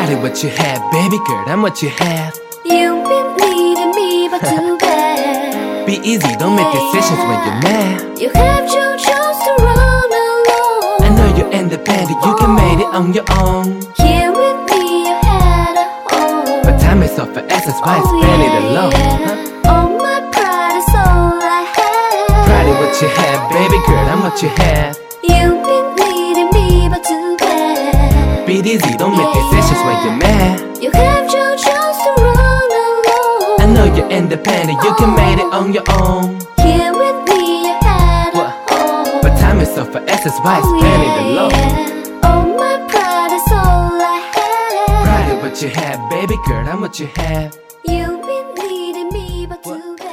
Pride is what you have, baby girl, I'm what you have. You've been needing me, but too bad. Be easy, don't make decisions when you're mad. You have chose to run alone. I know you're independent, you can make it on your own. Here with me you had a home. But time is of the essence, why spend it alone? Huh? Oh, my pride is all I have. Pride is what you have, baby girl, I'm what you have. You've been needing me, but too bad. Be easy, don't make decisions when you're mad. You have chose to run alone. I know you're independent, you can make it on your own. Here with me you had a home. But time is of the essence, why spend it alone? Oh, my pride is all I have. Pride is what you have, baby girl, I'm what you have.